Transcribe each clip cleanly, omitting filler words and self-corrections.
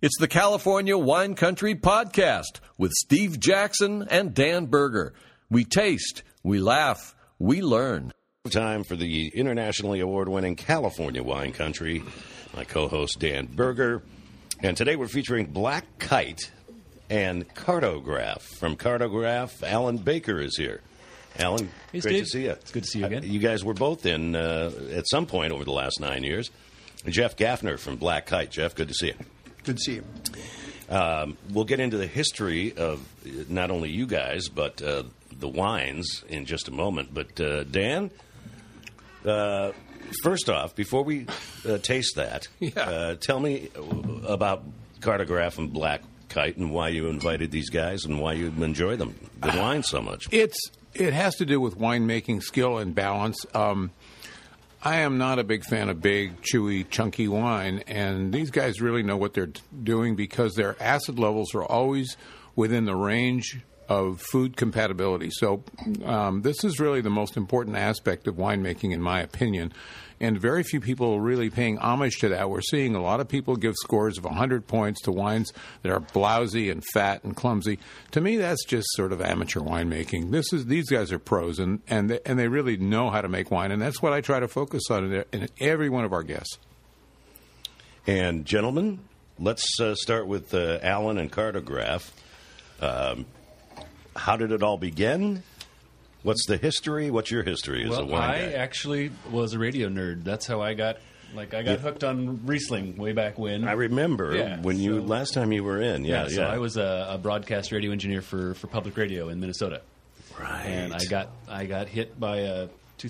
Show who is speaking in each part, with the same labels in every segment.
Speaker 1: It's the California Wine Country Podcast with Steve Jackson and Dan Berger. We taste, we laugh, we learn.
Speaker 2: Time for the internationally award-winning California Wine Country. My co-host Dan Berger. And today we're featuring Black Kite and Cartograph. From Cartograph, Alan Baker is here. Alan,
Speaker 3: hey,
Speaker 2: great
Speaker 3: Steve.
Speaker 2: to see you.
Speaker 3: It's good to see you again.
Speaker 2: You guys were both in at some point over the last 9 years. Jeff Gaffner from Black Kite. Jeff, good to see you.
Speaker 4: Good to see you.
Speaker 2: We'll get into the history of not only you guys, but the wines in just a moment. But Dan, first off, before we taste that, tell me about Cartograph and Black Kite and why you invited these guys and why you enjoy the wine so much.
Speaker 5: It has to do with winemaking skill and balance. I am not a big fan of big, chewy, chunky wine, and these guys really know what they're doing because their acid levels are always within the range of food compatibility. So this is really the most important aspect of winemaking, in my opinion, and very few people are really paying homage to that. We're seeing a lot of people give scores of 100 points to wines that are blousy and fat and clumsy. To me, that's just sort of amateur winemaking. These guys are pros, and they really know how to make wine, and that's what I try to focus on in every one of our guests.
Speaker 2: And gentlemen, let's start with Alan and Cartograph. How did it all begin? What's the history? What's your history as a wine guy?
Speaker 3: I actually was a radio nerd. That's how I got hooked on Riesling way back when.
Speaker 2: I remember last time you were in.
Speaker 3: So I was a broadcast radio engineer for public radio in Minnesota.
Speaker 2: Right.
Speaker 3: And I got hit by a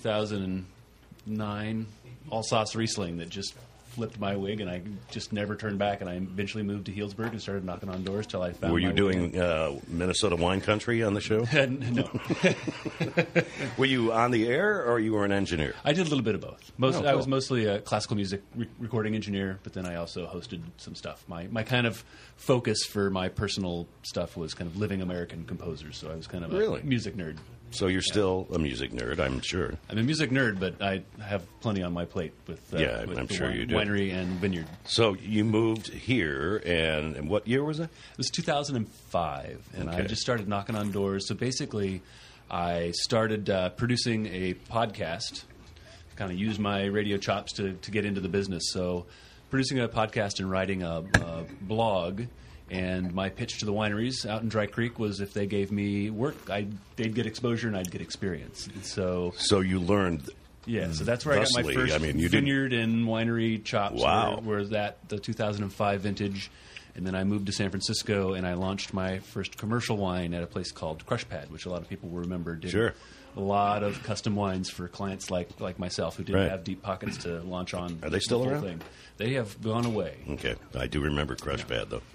Speaker 3: 2009 Alsace Riesling that just flipped my wig, and I just never turned back, and I eventually moved to Healdsburg and started knocking on doors till I found
Speaker 2: Were you
Speaker 3: my
Speaker 2: doing Minnesota Wine Country on the show?
Speaker 3: No.
Speaker 2: Were you on the air, or you were an engineer?
Speaker 3: I did a little bit of both.
Speaker 2: Cool.
Speaker 3: I was mostly a classical music recording engineer, but then I also hosted some stuff. My kind of focus for my personal stuff was kind of living American composers, so I was kind of a music nerd.
Speaker 2: So you're still a music nerd, I'm sure.
Speaker 3: I'm a music nerd, but I have plenty on my plate with
Speaker 2: I'm sure you do.
Speaker 3: Winery and vineyard.
Speaker 2: So you moved here, and what year was that?
Speaker 3: It was 2005, and
Speaker 2: Okay.
Speaker 3: I just started knocking on doors. So basically, I started producing a podcast, kind of used my radio chops to get into the business. So producing a podcast and writing a blog. And my pitch to the wineries out in Dry Creek was if they gave me work, they'd get exposure and I'd get experience. So
Speaker 2: you learned.
Speaker 3: Yeah, so that's where I got my first vineyard and winery chops.
Speaker 2: Wow.
Speaker 3: Were that the 2005 vintage. And then I moved to San Francisco and I launched my first commercial wine at a place called Crush Pad, which a lot of people will remember did a lot of custom wines for clients like myself who didn't have deep pockets to launch on.
Speaker 2: Are they still
Speaker 3: the whole
Speaker 2: around?
Speaker 3: thing. They have gone away.
Speaker 2: Okay, I do remember Crush Pad, though.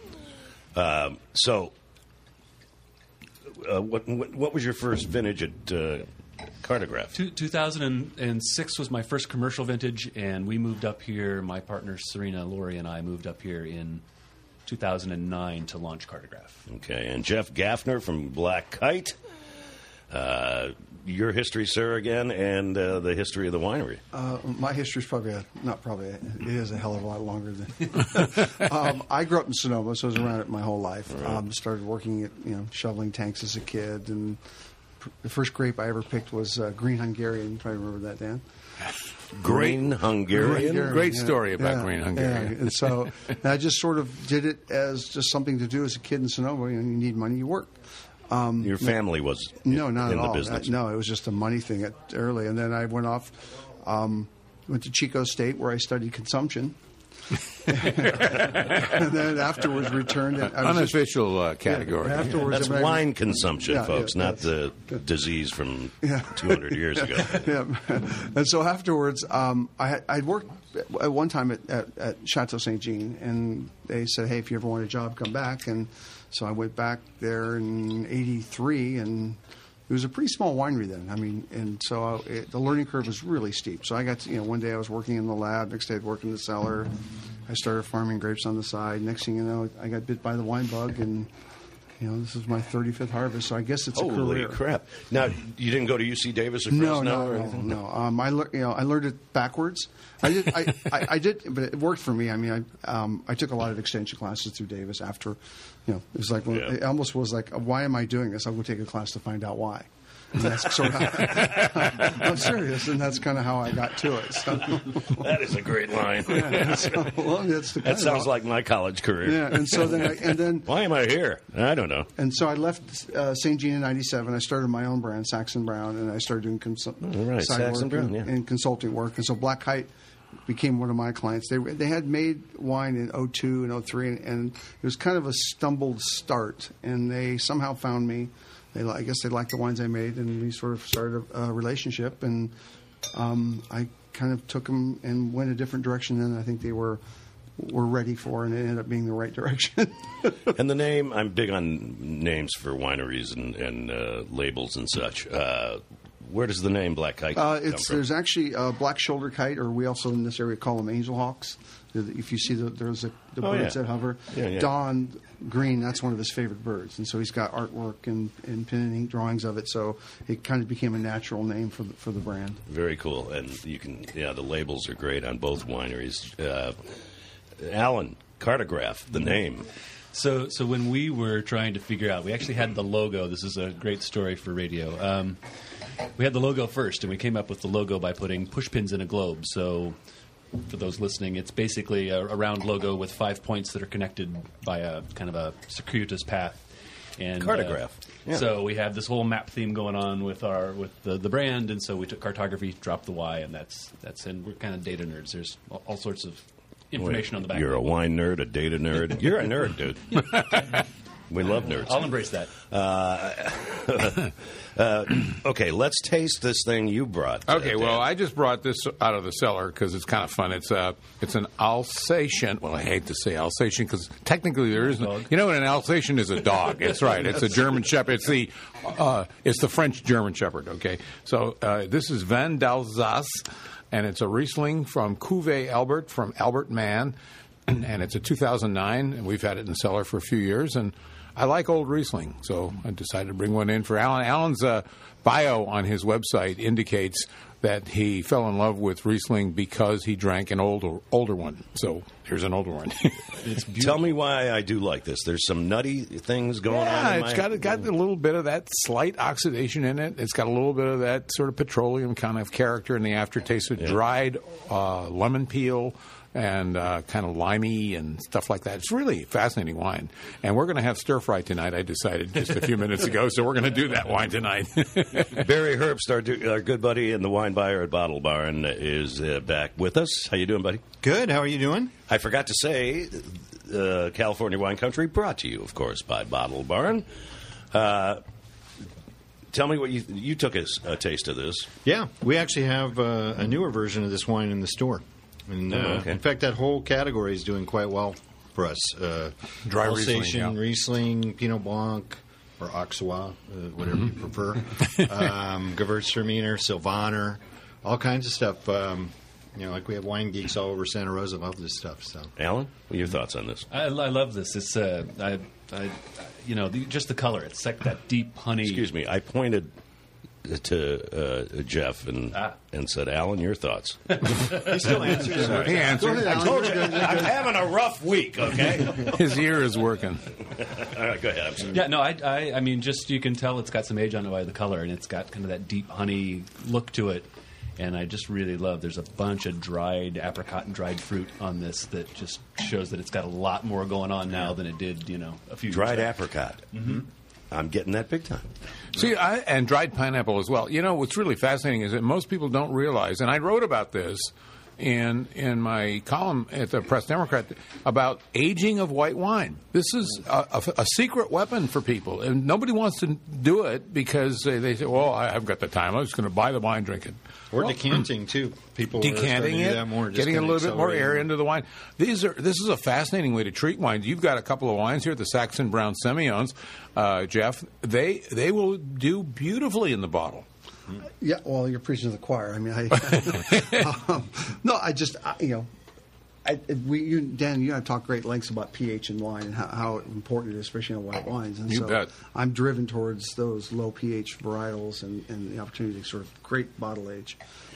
Speaker 2: What was your first vintage at Cartograph?
Speaker 3: 2006 was my first commercial vintage, and we moved up here. My partner Serena Laurie and I moved up here in 2009 to launch Cartograph.
Speaker 2: Okay, and Jeff Gaffner from Black Kite. Your history, sir, again, and the history of the winery.
Speaker 4: My history is it is a hell of a lot longer than. I grew up in Sonoma, so I was around it my whole life.
Speaker 2: Right.
Speaker 4: Started working at shoveling tanks as a kid, and the first grape I ever picked was Green Hungarian. You probably remember that, Dan.
Speaker 2: Green Hungarian?
Speaker 5: Great story about Green Hungarian.
Speaker 4: Yeah. And so I just sort of did it as just something to do as a kid in Sonoma. You need money, you work.
Speaker 2: Your family was
Speaker 4: not at
Speaker 2: in the
Speaker 4: all.
Speaker 2: business.
Speaker 4: No, it was just a money thing early. And then I went off, went to Chico State where I studied consumption. And then afterwards returned.
Speaker 5: Unofficial category.
Speaker 4: Afterwards,
Speaker 2: That's wine consumption, folks, not the disease from 200 years ago.
Speaker 4: Yeah. And so afterwards, I'd worked at one time at Chateau St. Jean, and they said, hey, if you ever want a job, come back. And so I went back there in '83, and it was a pretty small winery then. I mean, and so the learning curve was really steep. So I got to, one day I was working in the lab, next day I'd work in the cellar. I started farming grapes on the side. Next thing you know, I got bit by the wine bug, and this is my 35th harvest, so I guess it's a
Speaker 2: Holy
Speaker 4: career.
Speaker 2: crap! Now you didn't go to UC Davis or Fresno or anything?
Speaker 4: No. I learned it backwards. I did, but it worked for me. I mean, I took a lot of extension classes through Davis after, it was like it almost was like, why am I doing this? I'll go take a class to find out why. And that's sort of I'm serious, and that's kind of how I got to it. So.
Speaker 2: That is a great line.
Speaker 4: That
Speaker 2: sounds like my college career.
Speaker 4: Yeah, and so then
Speaker 2: why am I here? I don't know.
Speaker 4: And so I left St. Jean in '97. I started my own brand, Saxon Brown, and I started doing side work and consulting work. And so Black Kite became one of my clients. They had made wine in 2002 and 2003, and it was kind of a stumbled start. And they somehow found me. I guess they liked the wines I made, and we sort of started a relationship. And I kind of took them and went a different direction than I think they were ready for, and it ended up being the right direction.
Speaker 2: And the name, I'm big on names for wineries and labels and such. Where does the name Black Kite come from?
Speaker 4: There's actually Black Shoulder Kite, or we also in this area call them angel hawks. If you see there's the birds that hover.
Speaker 2: Yeah.
Speaker 4: Don Green, that's one of his favorite birds, and so he's got artwork and pen and ink drawings of it. So it kind of became a natural name for the brand.
Speaker 2: Very cool, and you can the labels are great on both wineries. Alan, Cartograph, the name.
Speaker 3: So when we were trying to figure out, we actually had the logo. This is a great story for radio. We had the logo first, and we came up with the logo by putting push pins in a globe. So for those listening, it's basically a round logo with 5 points that are connected by a kind of a circuitous path. And
Speaker 2: Cartograph.
Speaker 3: So we had this whole map theme going on with the brand, and so we took cartography, dropped the Y, and that's and we're kind of data nerds. There's all sorts of information on the back.
Speaker 2: You're a wine nerd, a data nerd. You're a nerd, dude. We love nerds.
Speaker 3: I'll embrace that.
Speaker 2: Okay, let's taste this thing you brought.
Speaker 5: Okay,
Speaker 2: Dan.
Speaker 5: well, I just brought this out of the cellar because it's kind of fun. It's an Alsatian. Well, I hate to say Alsatian because technically there is no. You know what an Alsatian is? A dog. That's right. It's a German Shepherd. It's the French German Shepherd. Okay, so this is Vin d'Alsace, and it's a Riesling from Cuvée Albert from Albert Mann, and it's a 2009, and we've had it in the cellar for a few years, and I like old Riesling, so I decided to bring one in for Alan. Alan's bio on his website indicates that he fell in love with Riesling because he drank an older one. So here's an older one.
Speaker 2: Tell me why I do like this. There's some nutty things going on.
Speaker 5: Yeah, it's got a little bit of that slight oxidation in it. It's got a little bit of that sort of petroleum kind of character in the aftertaste with dried lemon peel and kind of limey and stuff like that. It's really fascinating wine. And we're going to have stir-fry tonight, I decided just a few minutes ago, so we're going to do that wine tonight.
Speaker 2: Barry Herbst, our good buddy and the wine buyer at Bottle Barn, is back with us. How you doing, buddy?
Speaker 6: Good. How are you doing?
Speaker 2: I forgot to say, California Wine Country, brought to you, of course, by Bottle Barn. Tell me what you took a taste of this.
Speaker 6: Yeah, we actually have a newer version of this wine in the store. And,
Speaker 2: okay.
Speaker 6: In fact, that whole category is doing quite well for us.
Speaker 5: Dry
Speaker 6: Alsatian,
Speaker 5: Riesling,
Speaker 6: Riesling, Pinot Blanc, or Auxerrois, whatever you prefer. Gewürztraminer, Sylvaner, all kinds of stuff. Like we have wine geeks all over Santa Rosa love this stuff. So,
Speaker 2: Alan, what are your thoughts on this?
Speaker 3: I love this. It's just the color. It's like that deep honey.
Speaker 2: Excuse me. I pointed to Jeff and said, Alan, your thoughts.
Speaker 6: he still answers.
Speaker 5: He answered.
Speaker 2: I told you, I'm having a rough week, okay?
Speaker 5: His ear is working.
Speaker 2: All right, go ahead. I'm sorry.
Speaker 3: Yeah, no, I mean, just you can tell it's got some age on it by the color, and it's got kind of that deep honey look to it. And I just really love, there's a bunch of dried apricot and dried fruit on this that just shows that it's got a lot more going on now than it did, a few
Speaker 2: Dried
Speaker 3: years back.
Speaker 2: apricot. Mm-hmm. I'm getting that big time.
Speaker 5: See, and dried pineapple as well. What's really fascinating is that most people don't realize, and I wrote about this in my column at the Press Democrat, about aging of white wine. This is a secret weapon for people, and nobody wants to do it because they say, well, I've got the time. I'm just going to buy the wine, drink it.
Speaker 6: Or decanting, too. People
Speaker 5: decanting it,
Speaker 6: that more,
Speaker 5: getting a little bit more air into the wine. This is a fascinating way to treat wine. You've got a couple of wines here, the Saxon Brown Semillons, Jeff. They will do beautifully in the bottle.
Speaker 4: Yeah, well, you're preaching to the choir. I mean, Dan, you and I talk great lengths about pH in wine and how important it is, especially on white wines. And
Speaker 5: You bet.
Speaker 4: I'm driven towards those low pH varietals and the opportunity to sort of great bottle age.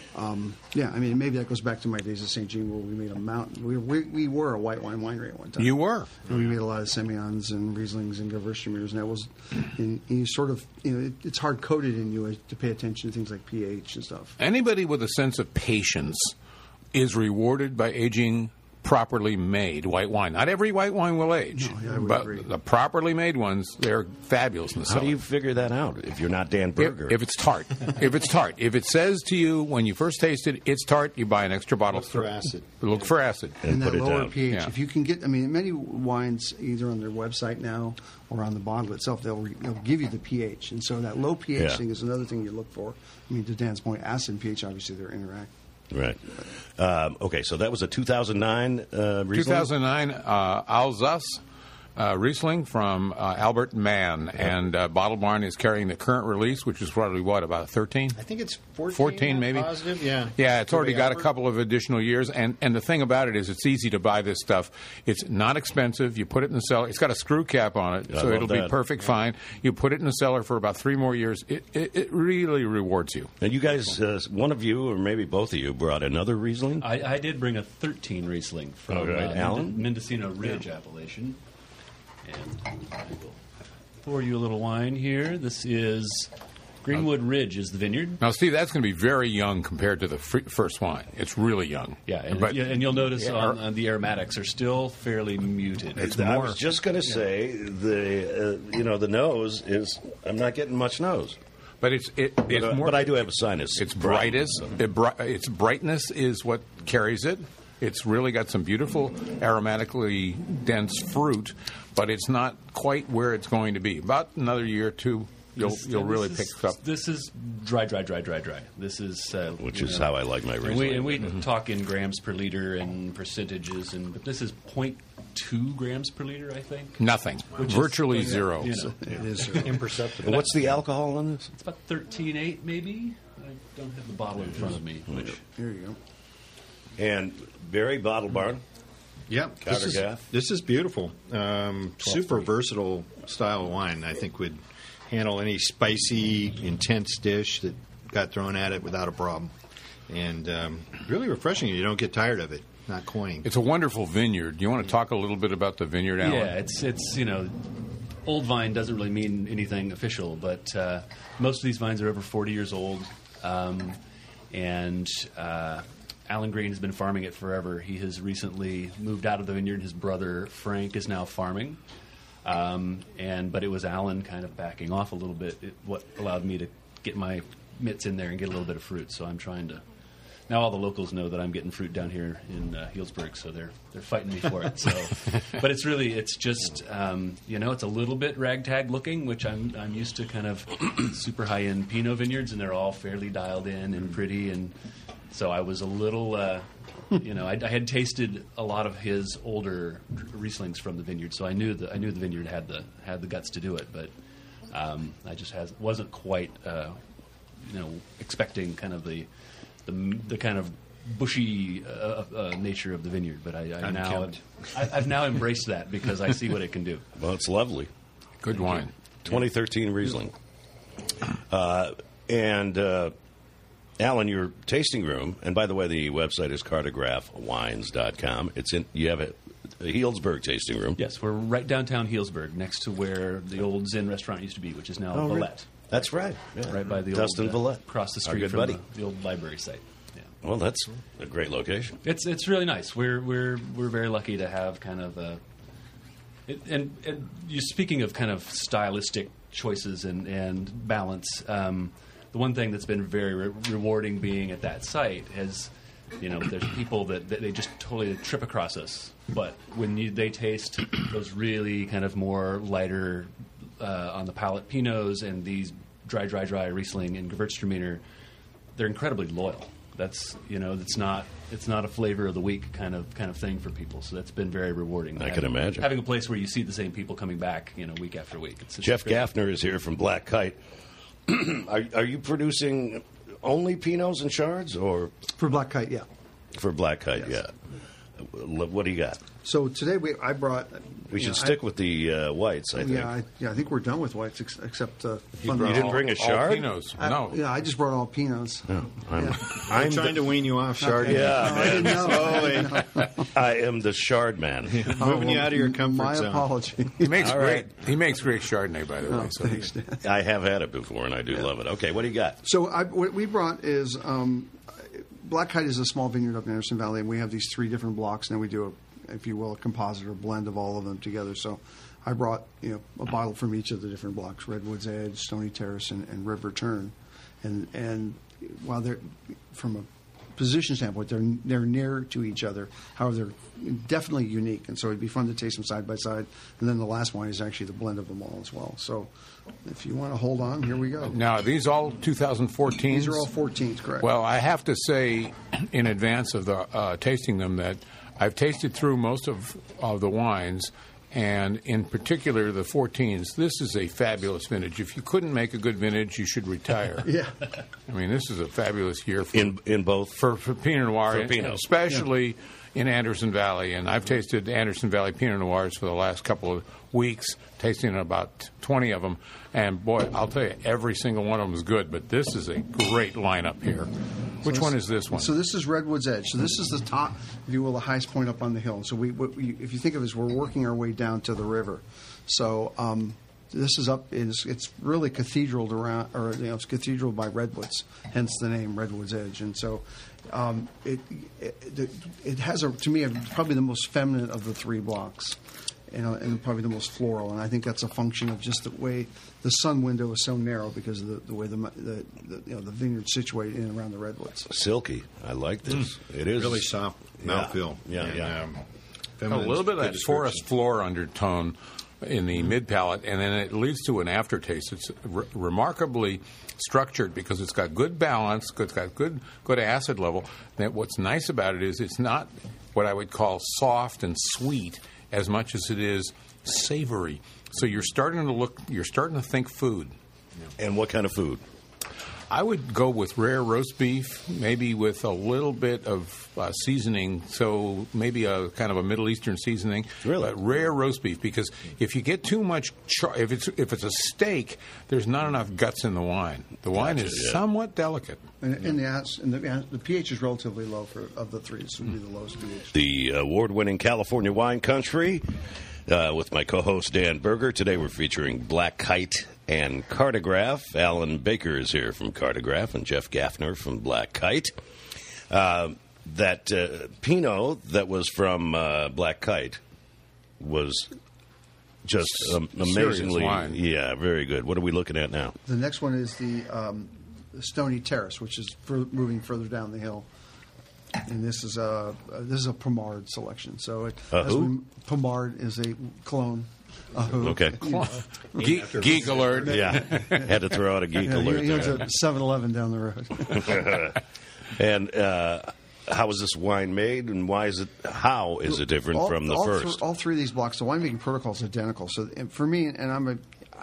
Speaker 4: Maybe that goes back to my days at St. Jean where we made a mountain. We were a white wine winery at one time.
Speaker 5: You were.
Speaker 4: And we made a lot of Semillons and Rieslings and Gewürztramинers, and that was, you sort of, it's hard coded in you to pay attention to things like pH and stuff.
Speaker 5: Anybody with a sense of patience is rewarded by aging properly made white wine. Not every white wine will age,
Speaker 4: I would
Speaker 5: but
Speaker 4: agree.
Speaker 5: the properly made ones, they're fabulous in the
Speaker 2: How
Speaker 5: cellar.
Speaker 2: do you figure that out if you're not Dan Berger?
Speaker 5: If it's tart. If it's tart. If it says to you when you first taste it, it's tart, you buy an extra bottle.
Speaker 6: Look for acid.
Speaker 5: Look for acid.
Speaker 2: And
Speaker 4: that
Speaker 2: put it
Speaker 4: lower
Speaker 2: down.
Speaker 4: pH,
Speaker 5: Yeah.
Speaker 4: if you can get, many wines either on their website now or on the bottle itself, they'll give you the pH, and so that low pH
Speaker 2: Yeah.
Speaker 4: thing is another thing you look for. To Dan's point, acid and pH obviously they're interact.
Speaker 2: Right. Okay, so that was a 2009 Riesling?
Speaker 5: 2009 Alsace Riesling from Albert Mann. And Bottle Barn is carrying the current release, which is probably, about 13?
Speaker 6: I think it's 14,
Speaker 5: 14 maybe.
Speaker 6: Positive, yeah.
Speaker 5: Yeah, it's already got a
Speaker 6: Albert.
Speaker 5: couple of additional years. And the thing about it is it's easy to buy this stuff. It's not expensive. You put it in the cellar. It's got a screw cap on it,
Speaker 2: I
Speaker 5: so
Speaker 2: love
Speaker 5: it'll be
Speaker 2: that.
Speaker 5: perfect fine. You put it in the cellar for about 3 more years. It really rewards you.
Speaker 2: And you guys, one of you, or maybe both of you, brought another Riesling?
Speaker 3: I did bring a 13 Riesling from
Speaker 2: All right, Alan?
Speaker 3: Mendocino Ridge appellation. And I will pour you a little wine here. This is Greenwood Ridge is the vineyard.
Speaker 5: Now, Steve, that's going to be very young compared to the first wine. It's really young.
Speaker 3: Yeah, and,
Speaker 5: But-
Speaker 3: and you'll notice
Speaker 5: Yeah,
Speaker 3: on the aromatics are still fairly muted.
Speaker 5: It's
Speaker 2: I
Speaker 5: more.
Speaker 2: was just going to say, the nose is, I'm not getting much nose.
Speaker 5: But it's more.
Speaker 2: But I do have a sinus.
Speaker 5: Its
Speaker 2: problem,
Speaker 5: brightest.
Speaker 2: so.
Speaker 5: Its brightness is what carries it. It's really got some beautiful aromatically dense fruit, but it's not quite where it's going to be. About another year or two, you'll really pick it up.
Speaker 3: This is dry. This is
Speaker 2: Which is how I like my
Speaker 3: And
Speaker 2: Riesling.
Speaker 3: we talk in grams per liter and percentages, but this is 0.2 grams per liter, I think.
Speaker 5: Nothing.
Speaker 3: Which is,
Speaker 5: Virtually zero.
Speaker 3: It is
Speaker 6: Imperceptible.
Speaker 2: And what's the alcohol in this?
Speaker 3: It's about 13.8, maybe. I don't have the bottle in front of me. Which
Speaker 4: There you go.
Speaker 2: And Barry Bottle Barn.
Speaker 6: Yeah,
Speaker 2: Countergaff.
Speaker 6: this is beautiful. Super versatile style of wine. I think would handle any spicy, intense dish that got thrown at it without a problem. And really refreshing. You don't get tired of it. Not cloying.
Speaker 5: It's a wonderful vineyard. Do you want to talk a little bit about the vineyard, Alan?
Speaker 3: yeah, it's old vine doesn't really mean anything official, but most of these vines are over 40 years old, and Alan Green has been farming it forever. He has recently moved out of the vineyard. His brother Frank is now farming, but it was Alan kind of backing off a little bit. What allowed me to get my mitts in there and get a little bit of fruit. So I'm trying to. Now all the locals know that I'm getting fruit down here in Healdsburg, so they're fighting me for it. So, but it's just it's a little bit ragtag looking, which I'm used to kind of super high end Pinot vineyards, and they're all fairly dialed in and pretty. And so I was a little, I had tasted a lot of his older Rieslings from the vineyard, so I knew the vineyard had the guts to do it, but I just wasn't quite expecting kind of the kind of bushy nature of the vineyard, but I've now embraced that because I see what it can do.
Speaker 2: Well, it's lovely.
Speaker 5: Good wine.
Speaker 2: 2013 Riesling. Alan, your tasting room, and by the way, the website is cartographwines.com. You have a Healdsburg tasting room.
Speaker 3: Yes, we're right downtown Healdsburg, next to where the old Zen restaurant used to be, which is now
Speaker 2: Oh, really?
Speaker 3: Villette.
Speaker 2: That's right. Yeah.
Speaker 3: Right by the
Speaker 2: Dustin
Speaker 3: old
Speaker 2: Villette.
Speaker 3: across the
Speaker 2: Our
Speaker 3: street
Speaker 2: good
Speaker 3: from
Speaker 2: buddy.
Speaker 3: the old library site. Yeah.
Speaker 2: Well, that's a great location.
Speaker 3: It's really nice. We're very lucky to have kind of and you're speaking of kind of stylistic choices and balance. The one thing that's been very rewarding being at that site is, there's people that they just totally trip across us. But when they taste those really kind of more lighter on the palate Pinots and these dry Riesling and Gewürztraminer, they're incredibly loyal. That's it's not a flavor of the week kind of thing for people. So that's been very rewarding.
Speaker 2: I can imagine.
Speaker 3: Having a place where you see the same people coming back, week after week. It's
Speaker 2: Jeff
Speaker 3: great.
Speaker 2: Gaffner is here from Black Kite. Are you producing only Pinots and Chards, or
Speaker 4: For Black Kite, yeah.
Speaker 2: for Black Kite?
Speaker 4: Yes.
Speaker 2: What do you got?
Speaker 4: So today I brought.
Speaker 2: We should stick with the whites, I think.
Speaker 4: Yeah, I think we're done with whites except.
Speaker 2: You didn't bring a Chard?
Speaker 5: All Pinots. No.
Speaker 4: Yeah, I just brought all Pinots.
Speaker 2: No,
Speaker 6: I'm trying to wean you off Chard.
Speaker 4: Okay.
Speaker 2: Yeah,
Speaker 4: No, I didn't know.
Speaker 6: Slowly.
Speaker 2: I am the Chard man.
Speaker 6: Moving you out of your comfort
Speaker 4: My
Speaker 6: zone.
Speaker 4: apology.
Speaker 5: He makes
Speaker 2: All
Speaker 5: great.
Speaker 2: right.
Speaker 5: He makes great Chardonnay, by the way. So
Speaker 4: Thanks, Dan.
Speaker 2: I have had it before, and I do love it. Okay, what do you got?
Speaker 4: So what we brought is Black Kite is a small vineyard up in Anderson Valley, and we have these 3 different blocks, and then we do if you will, a composite or blend of all of them together. So I brought a bottle from each of the different blocks: Redwood's Edge, Stony Terrace, and River Turn. And while they're from a position standpoint, they're near to each other. However, they're definitely unique, and so it'd be fun to taste them side by side. And then the last wine is actually the blend of them all as well. So if you want to hold on, here we go.
Speaker 5: now, are these all 2014s?
Speaker 4: These are all 14s, correct?
Speaker 5: Well, I have to say in advance of the tasting them that I've tasted through most of the wines, and in particular the 14s. This is a fabulous vintage. If you couldn't make a good vintage, you should retire.
Speaker 4: Yeah.
Speaker 5: I mean, this is a fabulous year for
Speaker 2: In both?
Speaker 5: for Pinot Noir,
Speaker 2: For
Speaker 5: and
Speaker 2: Pinot.
Speaker 5: especially in Anderson Valley. And I've tasted Anderson Valley Pinot Noirs for the last couple of weeks, tasting about 20 of them. And boy, I'll tell you, every single one of them is good. But this is a great lineup here. Which one is this one?
Speaker 4: So this is Redwood's Edge. So this is the top, if you will, the highest point up on the hill. So if you think of it as we're working our way down to the river. So this is up. It's really cathedraled around, or it's cathedral by redwoods, hence the name Redwood's Edge. And so it has to me probably the most feminine of the 3 blocks. And probably the most floral, and I think that's a function of just the way the sun window is so narrow because of the way the vineyard's situated in and around the redwoods.
Speaker 2: Silky. I like this. It is
Speaker 6: Really soft mouthfeel.
Speaker 2: Yeah,
Speaker 6: And,
Speaker 2: yeah.
Speaker 5: A
Speaker 6: feminine
Speaker 5: little bit of
Speaker 6: good
Speaker 5: that forest
Speaker 6: description.
Speaker 5: floor undertone in the mid palate, and then it leads to an aftertaste. It's remarkably structured because it's got good balance, it's got good acid level. And what's nice about it is it's not what I would call soft and sweet as much as it is savory. So you're starting to think food.
Speaker 2: And what kind of food?
Speaker 5: I would go with rare roast beef, maybe with a little bit of seasoning, so maybe a kind of a Middle Eastern seasoning.
Speaker 2: Really?
Speaker 5: But rare roast beef, because if you get too much, if it's a steak, there's not enough guts in the wine. The wine is somewhat delicate.
Speaker 4: And the pH is relatively low of the 3. This would be the lowest pH.
Speaker 2: The award-winning California Wine Country with my co-host Dan Berger. Today we're featuring Black Kite and Cartograph. Alan Baker is here from Cartograph and Jeff Gaffner from Black Kite. That Pinot that was from Black Kite was just amazingly,
Speaker 5: wine.
Speaker 2: yeah, very good. What are we looking at now?
Speaker 4: The next one is the Stony Terrace, which is moving further down the hill. And this is a Pomard selection. So Pomard is a clone.
Speaker 2: Okay.
Speaker 5: Geek alert.
Speaker 2: Yeah. Had to throw out a geek alert
Speaker 4: He owns
Speaker 2: there.
Speaker 4: a 7-Eleven down the road.
Speaker 2: And how is this wine made, and how is it different from the first?
Speaker 4: All 3 of these blocks, the winemaking protocol is identical. So for me, and I'm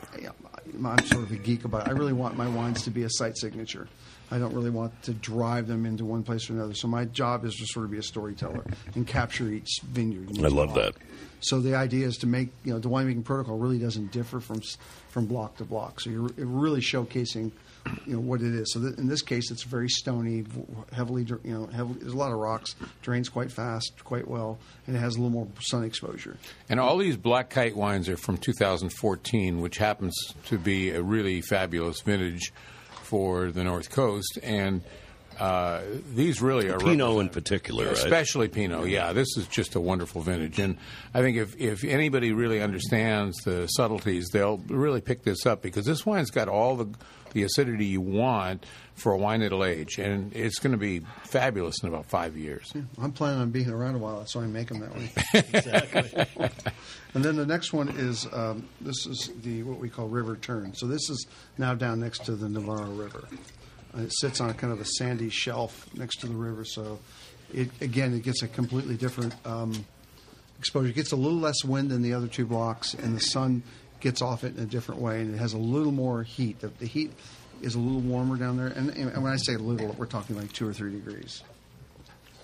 Speaker 4: sort of a geek about it, I really want my wines to be a site signature. I don't really want to drive them into one place or another. So my job is to sort of be a storyteller and capture each vineyard. and
Speaker 2: I
Speaker 4: each
Speaker 2: love
Speaker 4: block.
Speaker 2: that.
Speaker 4: So the idea is to make, the winemaking protocol really doesn't differ from block to block. So you're really showcasing, what it is. So in this case, it's very stony, heavily, there's a lot of rocks, drains quite fast, quite well, and it has a little more sun exposure.
Speaker 5: And all these Black Kite wines are from 2014, which happens to be a really fabulous vintage for the North Coast. And these really are
Speaker 2: Pinot in particular, right?
Speaker 5: Especially Pinot, yeah. This is just a wonderful vintage. And I think if anybody really understands the subtleties, they'll really pick this up, because this wine's got all the acidity you want for a wine that'll age. And it's going to be fabulous in about 5 years.
Speaker 4: Yeah, I'm planning on being around a while. That's why I make them that way. Exactly. And then the next one is this is what we call River Turn. So this is now down next to the Navarro River. It sits on kind of a sandy shelf next to the river, so it gets a completely different exposure. It gets a little less wind than the other 2 blocks, and the sun gets off it in a different way, and it has a little more heat. The heat is a little warmer down there, and when I say little, we're talking like 2 or 3 degrees.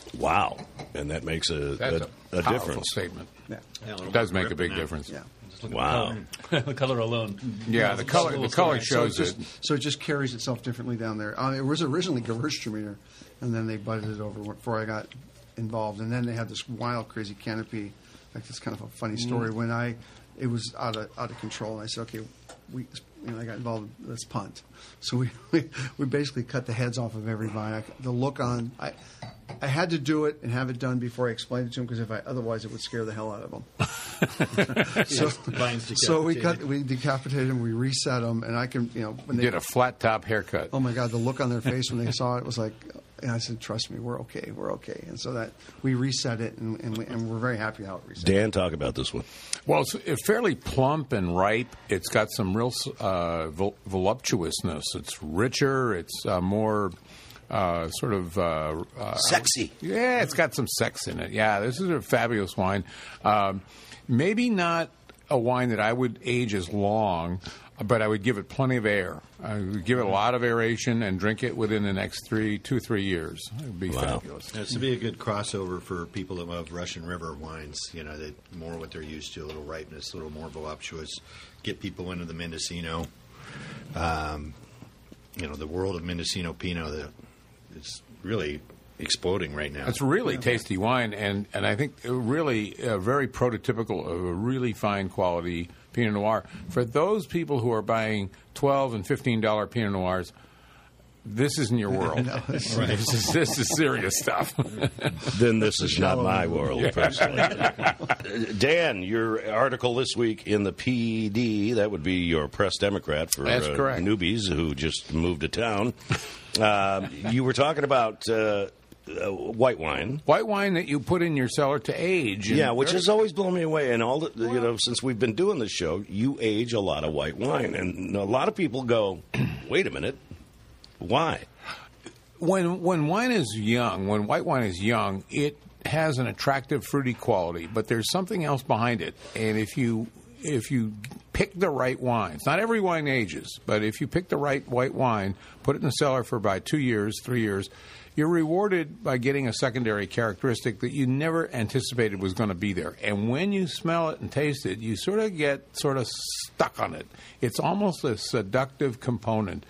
Speaker 2: Wow. And that makes
Speaker 5: That's
Speaker 2: a
Speaker 5: powerful
Speaker 2: difference.
Speaker 5: statement.
Speaker 4: Yeah.
Speaker 5: It does make a big difference.
Speaker 4: Yeah.
Speaker 2: Wow.
Speaker 3: The color alone.
Speaker 5: Yeah, the color shows it.
Speaker 4: So it just carries itself differently down there. It was originally Gewürztraminer, and then they budded it over before I got involved. And then they had this wild, crazy canopy. In fact, it's kind of a funny story. When it was out of control, and I said, okay, I got involved. Let's punt. So we basically cut the heads off of every vine. The look on, I had to do it and have it done before I explained it to them, because otherwise it would scare the hell out of them. So we decapitated them, we reset them, and I can, when they
Speaker 5: Did a flat top haircut.
Speaker 4: oh my God, the look on their face when they saw it was like, and I said, trust me, we're okay. And so that we reset it, and we're very happy how it reset.
Speaker 2: Dan, talk about this one.
Speaker 5: Well, it's fairly plump and ripe. It's got some real voluptuousness. It's richer. It's more sort of
Speaker 2: Sexy.
Speaker 5: Yeah, it's got some sex in it. Yeah, this is a fabulous wine. Maybe not a wine that I would age as long, but I would give it plenty of air. I would give it a lot of aeration and drink it within the next 2 or 3 years. It would be fabulous.
Speaker 6: This would be a good crossover for people that love Russian River wines. They more what they're used to, a little ripeness, a little more voluptuous. Get people into the Mendocino. The world of Mendocino Pinot that is really exploding right now.
Speaker 5: It's really tasty wine, and I think really very prototypical of a really fine quality Pinot Noir. For those people who are buying $12 and $15 Pinot Noirs, this isn't your world. This is serious stuff.
Speaker 2: Then this is not my world, personally. Dan, your article this week in the PD, that would be your Press Democrat for
Speaker 5: That's correct.
Speaker 2: newbies who just moved to town. You were talking about white wine.
Speaker 5: White wine that you put in your cellar to age.
Speaker 2: Yeah, which has always blown me away. And all the, since we've been doing this show, you age a lot of white wine, and a lot of people go, "Wait a minute, why?"
Speaker 5: When wine is young, when white wine is young, it has an attractive fruity quality, but there's something else behind it. And if you pick the right wines, not every wine ages, but if you pick the right white wine, put it in the cellar for about 2 years, 3 years, you're rewarded by getting a secondary characteristic that you never anticipated was going to be there. And when you smell it and taste it, you sort of stuck on it. It's almost a seductive component.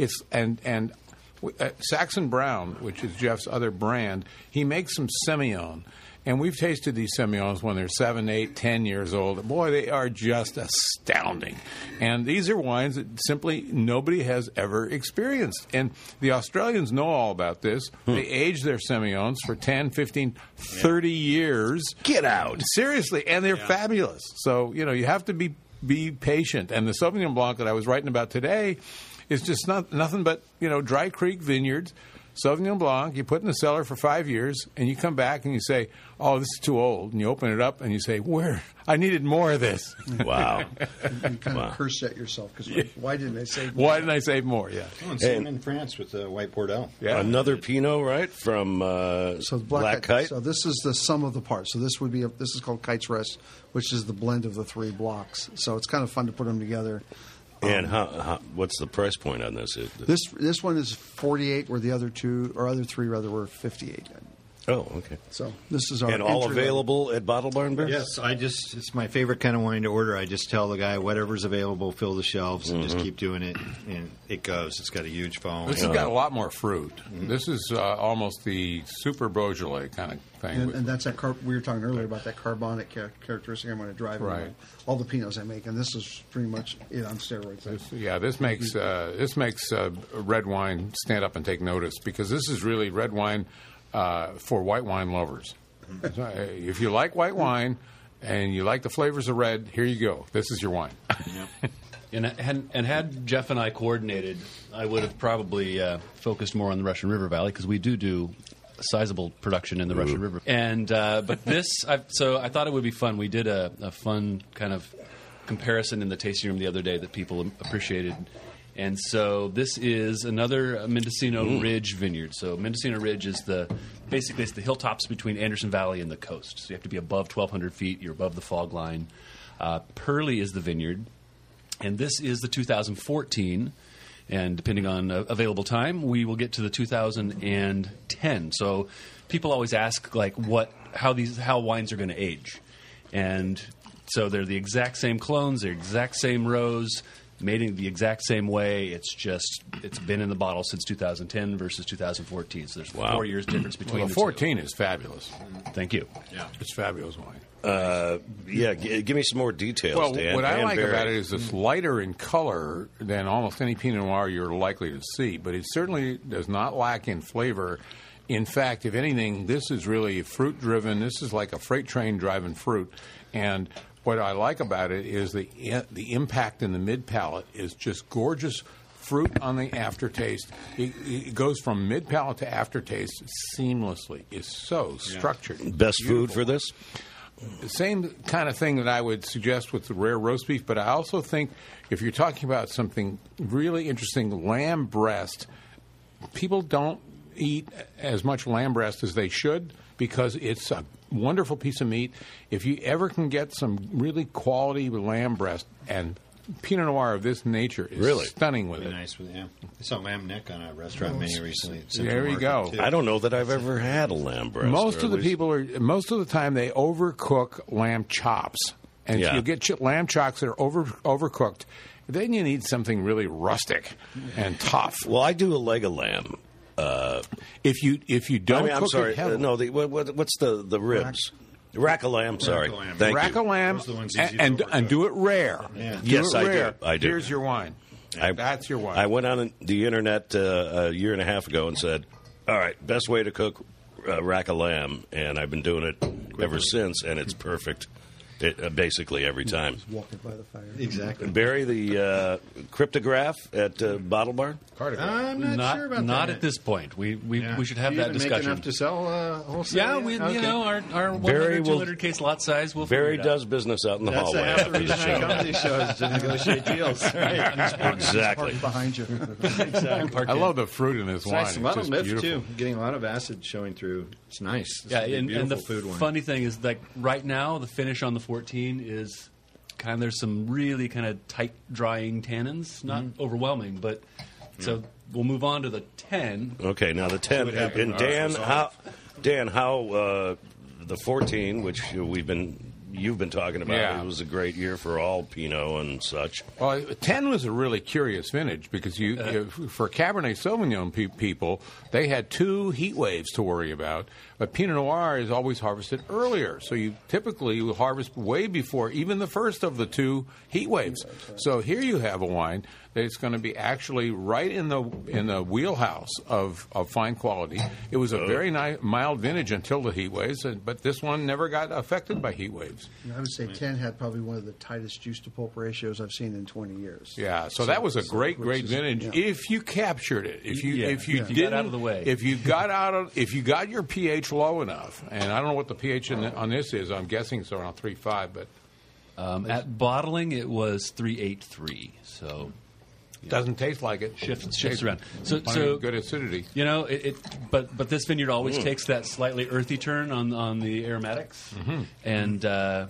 Speaker 5: And Saxon Brown, which is Jeff's other brand, he makes some Semillon. And we've tasted these Semillons when they're 7, 8, 10 years old. Boy, they are just astounding. And these are wines that simply nobody has ever experienced. And the Australians know all about this. They age their Semillons for 10, 15, 30 years.
Speaker 2: Get out.
Speaker 5: Seriously. And they're fabulous. So, you have to be patient. And the Sauvignon Blanc that I was writing about today is just nothing but, Dry Creek Vineyards. Sauvignon Blanc, you put in the cellar for 5 years, and you come back and you say, "Oh, this is too old," and you open it up and you say, "Where? I needed more of this."
Speaker 2: Wow!
Speaker 4: You kind of curse at yourself because why didn't I save more?
Speaker 5: Why didn't I save more? Yeah.
Speaker 6: Oh, and same in France with the White Bordeaux.
Speaker 5: Yeah.
Speaker 2: Another Pinot, right, from
Speaker 4: So the
Speaker 2: Black Kite.
Speaker 4: So this is the sum of the parts. So this is called Kite's Rest, which is the blend of the 3 blocks. So it's kind of fun to put them together.
Speaker 2: And what's the price point on this?
Speaker 4: This one is 48, where the other 3 were 58.
Speaker 2: Oh, okay.
Speaker 4: So this is our
Speaker 2: And all
Speaker 4: entry
Speaker 2: available at Bottle Barn Beer?
Speaker 6: Yes, it's my favorite kind of wine to order. I just tell the guy whatever's available, fill the shelves, and just keep doing it, and it goes. It's got a huge following.
Speaker 5: This has got a lot more fruit. This is almost the super Beaujolais kind of thing.
Speaker 4: And that's we were talking earlier about that carbonic characteristic I'm going to drive.
Speaker 5: Right.
Speaker 4: All the Pinots I make, and this is pretty much it on steroids.
Speaker 5: This makes red wine stand up and take notice, because this is really red wine for white wine lovers. So, if you like white wine and you like the flavors of red, here you go. This is your wine.
Speaker 3: And had Jeff and I coordinated, I would have probably focused more on the Russian River Valley, because we do sizable production in the Russian River. And but this, so I thought it would be fun. We did a fun kind of comparison in the tasting room the other day that people appreciated. And so this is another Mendocino Ridge vineyard. So Mendocino Ridge is basically it's the hilltops between Anderson Valley and the coast. So you have to be above 1,200 feet. You're above the fog line. Pearly is the vineyard. And this is the 2014. And depending on available time, we will get to the 2010. So people always ask, like, how wines are going to age. And so they're the exact same clones, they're exact same rows, made in the exact same way. It's been in the bottle since 2010 versus 2014. So there's 4 years difference between the
Speaker 5: 14 is fabulous.
Speaker 3: Thank you.
Speaker 5: Yeah, it's fabulous wine.
Speaker 2: Give me some more details,
Speaker 5: Well,
Speaker 2: Dan.
Speaker 5: what I
Speaker 2: Dan
Speaker 5: like
Speaker 2: Barry.
Speaker 5: about it is it's lighter in color than almost any Pinot Noir you're likely to see, but it certainly does not lack in flavor. In fact, if anything, this is really fruit-driven. This is like a freight train driving fruit. And what I like about it is the impact in the mid-palate is just gorgeous fruit on the aftertaste. It goes from mid-palate to aftertaste seamlessly. It's so structured.
Speaker 2: Best food for this?
Speaker 5: Same kind of thing that I would suggest with the rare roast beef, but I also think if you're talking about something really interesting, lamb breast, people don't eat as much lamb breast as they should because it's a wonderful piece of meat. If you ever can get some really quality lamb breast, and Pinot Noir of this nature is stunning with it.
Speaker 6: Nice with it, yeah. I saw lamb neck on a restaurant menu recently.
Speaker 5: There you go.
Speaker 2: I don't know that I've ever had a lamb breast.
Speaker 5: Most of the time they overcook lamb chops, and you get lamb chops that are overcooked. Then you need something really rustic and tough.
Speaker 2: Well, I do a leg of lamb.
Speaker 5: If you don't
Speaker 2: I'm
Speaker 5: cook
Speaker 2: sorry.
Speaker 5: it heavily.
Speaker 2: What's the ribs? Rack of lamb. Sorry, thank
Speaker 5: rack
Speaker 2: you.
Speaker 5: of lamb, and do it rare.
Speaker 6: Yeah.
Speaker 2: Yes, I do.
Speaker 5: Here's your wine. That's your wine.
Speaker 2: I went on the internet a year and a half ago and said, "All right, best way to cook rack of lamb," and I've been doing it ever since, and it's perfect. Basically every time.
Speaker 4: Walking by the fire.
Speaker 6: Exactly.
Speaker 2: Barry, the cryptograph at Bottle Barn?
Speaker 6: I'm not sure about that.
Speaker 3: Not at this point. We should have that discussion.
Speaker 6: Make enough to sell wholesale?
Speaker 3: Yeah,
Speaker 6: Okay.
Speaker 3: you know, our
Speaker 2: Barry
Speaker 3: 100, 200 case lot size will
Speaker 2: Barry
Speaker 3: figure it out.
Speaker 2: does business out in the
Speaker 6: That's
Speaker 2: hallway
Speaker 6: half the
Speaker 2: after the
Speaker 6: reason I
Speaker 2: show.
Speaker 6: come to these shows to negotiate deals.
Speaker 2: Exactly.
Speaker 4: Behind you.
Speaker 5: I love the fruit in this
Speaker 6: It's
Speaker 5: wine.
Speaker 6: nice. A lot
Speaker 5: It's
Speaker 6: of
Speaker 5: just
Speaker 6: lift,
Speaker 5: beautiful.
Speaker 6: too. Getting a lot of acid showing through. It's nice. It's
Speaker 3: Yeah,
Speaker 6: a
Speaker 3: and
Speaker 6: beautiful
Speaker 3: the
Speaker 6: food wine.
Speaker 3: funny thing is, like, right now, the finish on the 14 is kind of, there's some really kind of tight drying tannins, not overwhelming, but so we'll move on to the 10.
Speaker 2: Okay, now the 10.
Speaker 6: what happened
Speaker 2: And
Speaker 6: in our
Speaker 2: Dan, how the 14, which you've been talking about,
Speaker 5: Yeah.
Speaker 2: it was a great year for all Pinot and such.
Speaker 5: Well, 10 was a really curious vintage because for Cabernet Sauvignon people, they had 2 heat waves to worry about. But Pinot Noir is always harvested earlier, so you typically will harvest way before even the first of the 2 heat waves. So here you have a wine that is going to be actually right in the wheelhouse of fine quality. It was a very mild vintage until the heat waves, but this one never got affected by heat waves.
Speaker 4: I would say 10 had probably one of the tightest juice to pulp ratios I've seen in 20 years.
Speaker 5: Yeah, so that was a great vintage.
Speaker 4: Yeah.
Speaker 5: If you captured it, if you
Speaker 3: If you got out of the way.
Speaker 5: if you got your pH low enough, and I don't know what the pH on this is. I'm guessing it's around 3.5, but
Speaker 3: At bottling, it was 383. So
Speaker 5: doesn't taste like it.
Speaker 3: shifts around. So
Speaker 5: good acidity.
Speaker 3: you know, but this vineyard always takes that slightly earthy turn on the aromatics, and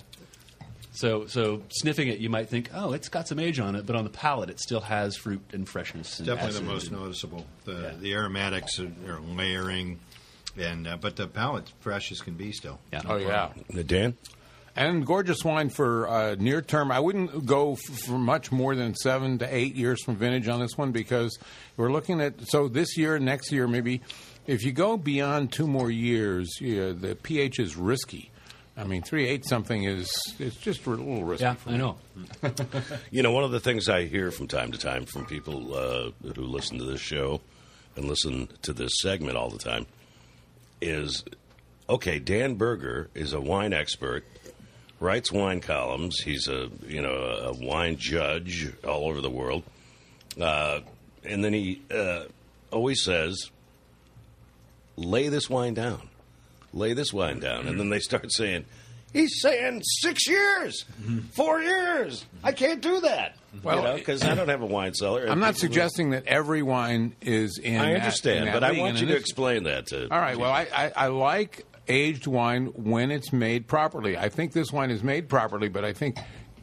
Speaker 3: so sniffing it, you might think, oh, it's got some age on it, but on the palate, it still has fruit and freshness. And
Speaker 6: Definitely
Speaker 3: acid.
Speaker 6: the most noticeable. The aromatics are layering, and but the palate's fresh as can be still.
Speaker 3: Yeah.
Speaker 5: Oh yeah.
Speaker 2: Dan?
Speaker 5: And gorgeous wine for near term. I wouldn't go for much more than 7 to 8 years from vintage on this one because we're looking at this year, next year, maybe. If you go beyond 2 more years, the pH is risky. I mean, 3.8 something it's just a little risky.
Speaker 3: Yeah,
Speaker 5: for
Speaker 3: I
Speaker 5: me.
Speaker 3: know.
Speaker 2: You know, one of the things I hear from time to time from people who listen to this show and listen to this segment all the time is, okay, Dan Berger is a wine expert, writes wine columns. He's a wine judge all over the world, and then he always says, "Lay this wine down, lay this wine down," and then they start saying, "He's saying 6 years, 4 years. I can't do that."
Speaker 5: Well,
Speaker 2: because I don't have a wine cellar.
Speaker 5: I'm not suggesting that every wine is in.
Speaker 2: I understand,
Speaker 5: in that
Speaker 2: but I
Speaker 5: league,
Speaker 2: want
Speaker 5: and
Speaker 2: you
Speaker 5: in
Speaker 2: to
Speaker 5: this-
Speaker 2: explain that to.
Speaker 5: All right. Well, I like aged wine when it's made properly. I think this wine is made properly, but I think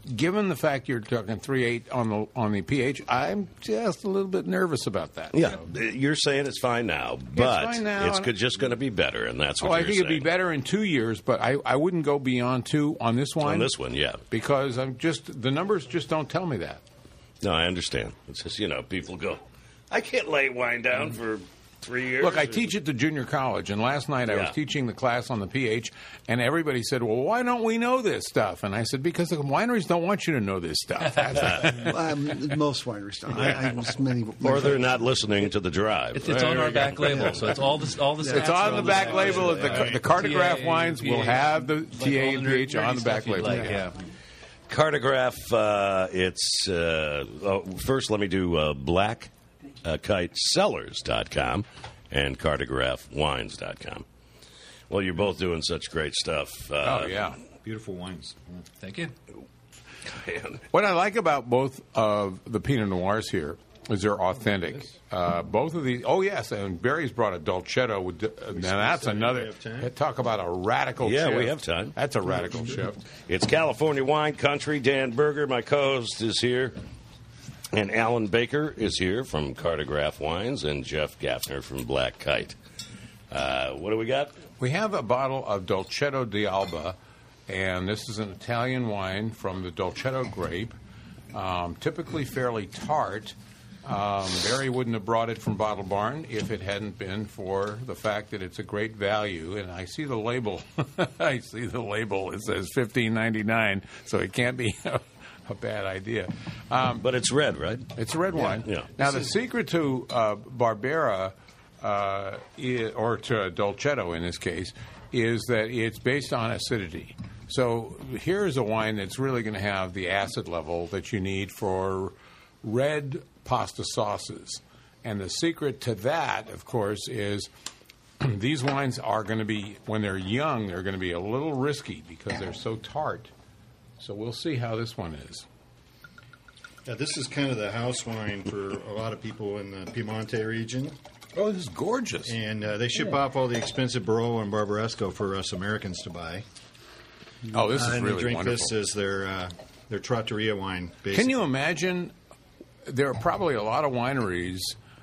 Speaker 5: given the fact you're talking 3.8 on the pH, I'm just a little bit nervous about that.
Speaker 2: Yeah, you're saying it's fine now, but
Speaker 5: fine now,
Speaker 2: it's just going to be better, and that's what
Speaker 5: I
Speaker 2: you're
Speaker 5: think
Speaker 2: saying.
Speaker 5: it'd be better in 2 years, but I wouldn't go beyond 2 on this wine.
Speaker 2: On this one, yeah.
Speaker 5: Because the numbers just don't tell me that.
Speaker 2: No, I understand. It's just, people go, I can't lay wine down for 3 years.
Speaker 5: Look, I teach at the junior college, and last night I was teaching the class on the pH, and everybody said, well, why don't we know this stuff? And I said, because the wineries don't want you to know this stuff.
Speaker 4: Most wineries don't. Many,
Speaker 2: or they're not listening to the drive.
Speaker 3: It's on our back label, so it's all the stats.
Speaker 5: It's on the back
Speaker 3: stats.
Speaker 5: label. The Cartograph wines will have the TA and pH on the back label.
Speaker 3: Yeah.
Speaker 2: Cartograph, first let me do blackkitesellers.com and cartographwines.com. Well, you're both doing such great stuff.
Speaker 5: Yeah.
Speaker 6: Beautiful wines.
Speaker 3: Thank you.
Speaker 2: Man.
Speaker 5: What I like about both of the Pinot Noirs here is they're authentic. Both of these, yes, and Barry's brought a Dolcetto. Now that's another, talk about a radical shift.
Speaker 2: Yeah, we have time.
Speaker 5: That's a radical shift.
Speaker 2: It's California Wine Country. Dan Berger, my co-host, is here. And Alan Baker is here from Cartograph Wines, and Jeff Gaffner from Black Kite. What do we got?
Speaker 5: We have a bottle of Dolcetto d'Alba, and this is an Italian wine from the Dolcetto grape, typically fairly tart. Barry wouldn't have brought it from Bottle Barn if it hadn't been for the fact that it's a great value. And I see the label. It says $15.99, so it can't be a bad idea.
Speaker 2: But it's red, right?
Speaker 5: It's a red wine.
Speaker 2: Yeah.
Speaker 5: Now, the secret to Barbera, or to Dolcetto in this case, is that it's based on acidity. So here's a wine that's really going to have the acid level that you need for red pasta sauces. And the secret to that, of course, is these wines are going to be, when they're young, they're going to be a little risky because they're so tart. So we'll see how this one is.
Speaker 6: Yeah, this is kind of the house wine for a lot of people in the Piemonte region.
Speaker 5: Oh, this is gorgeous.
Speaker 6: And they ship off all the expensive Barolo and Barbaresco for us Americans to buy.
Speaker 5: Oh, this is
Speaker 6: and
Speaker 5: really
Speaker 6: they drink
Speaker 5: wonderful.
Speaker 6: this as their trattoria wine, basically.
Speaker 5: Can you imagine? There are probably a lot of wineries,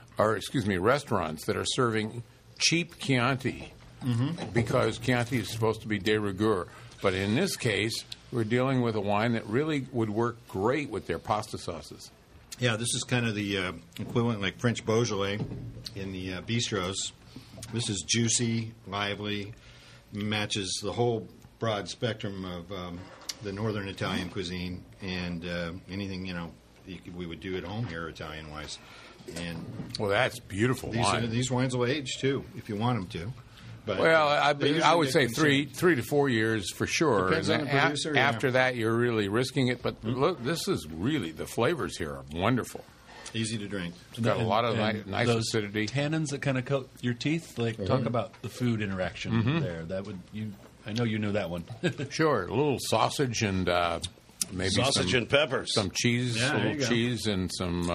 Speaker 5: restaurants that are serving cheap Chianti because Chianti is supposed to be de rigueur. But in this case, we're dealing with a wine that really would work great with their pasta sauces.
Speaker 6: Yeah, this is kind of the equivalent like French Beaujolais in the bistros. This is juicy, lively, matches the whole broad spectrum of the northern Italian cuisine and anything, we would do at home here Italian-wise. And
Speaker 5: well, that's beautiful wine.
Speaker 6: These wines will age, too, if you want them to. But,
Speaker 5: well, I would say 3 to 4 years for sure.
Speaker 6: Depends on the producer.
Speaker 5: After that, you're really risking it. But look, this is really, the flavors here are wonderful.
Speaker 6: Easy to drink.
Speaker 5: It's got a lot of nice
Speaker 3: those
Speaker 5: acidity.
Speaker 3: Tannins that kind of coat your teeth. Talk about the food interaction there. That would I know you knew that one.
Speaker 5: Sure, a little sausage and maybe
Speaker 2: sausage and peppers,
Speaker 5: some cheese,
Speaker 6: Yeah,
Speaker 5: a little cheese, and some.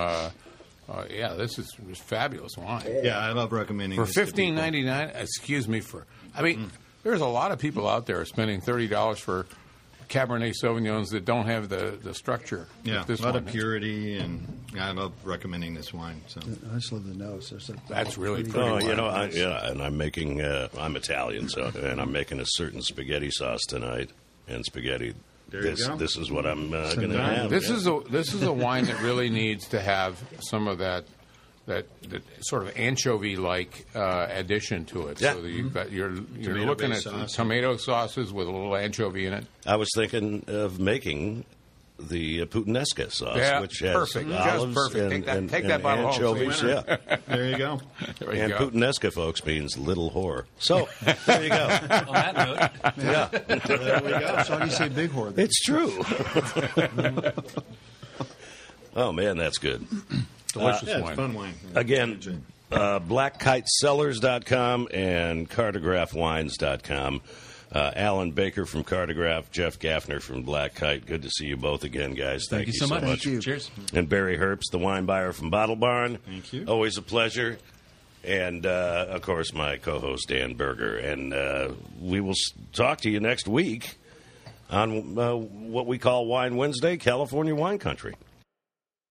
Speaker 5: This is fabulous wine.
Speaker 6: Yeah, I love recommending
Speaker 5: For
Speaker 6: this to people.
Speaker 5: $15.99. Excuse me there's a lot of people out there spending $30 for Cabernet Sauvignons that don't have the structure.
Speaker 6: Yeah,
Speaker 5: this
Speaker 6: a lot
Speaker 5: one
Speaker 6: of purity, and I love recommending this wine. So
Speaker 4: I just love the nose.
Speaker 5: That's really pretty.
Speaker 2: and I'm making. I'm Italian, and I'm making a certain spaghetti sauce tonight, and spaghetti.
Speaker 6: There you go.
Speaker 2: This is what I'm going to have.
Speaker 5: This is a wine that really needs to have some of that sort of anchovy-like addition to it.
Speaker 2: Yeah.
Speaker 5: So that you're
Speaker 6: Tomato
Speaker 5: looking at
Speaker 6: based sauce.
Speaker 5: tomato sauces with a little anchovy in it.
Speaker 2: I was thinking of making the puttanesca sauce,
Speaker 5: Yeah,
Speaker 2: which has
Speaker 5: perfect. Just
Speaker 2: olives
Speaker 5: perfect.
Speaker 2: and
Speaker 5: Take that bottle home.
Speaker 2: anchovies. Yeah.
Speaker 6: there you go.
Speaker 5: There you
Speaker 2: And
Speaker 5: go.
Speaker 2: puttanesca, folks, means little whore. So there you go.
Speaker 3: On that note,
Speaker 2: Yeah,
Speaker 6: There we go.
Speaker 4: So how do you say big whore? then?
Speaker 2: it's true. Oh man, that's good.
Speaker 5: Delicious
Speaker 6: Yeah, it's
Speaker 5: wine.
Speaker 6: fun wine.
Speaker 2: Again, blackkitesellers.com and cartographwines.com. Alan Baker from Cartograph, Jeff Gaffner from Black Kite. Good to see you both again, guys.
Speaker 3: thank you so much.
Speaker 4: Thank you.
Speaker 3: Cheers.
Speaker 2: And Barry Herbst, the wine buyer from Bottle Barn.
Speaker 6: Thank you.
Speaker 2: Always a pleasure. And, of course, my co-host, Dan Berger. And we will talk to you next week on what we call Wine Wednesday, California Wine Country.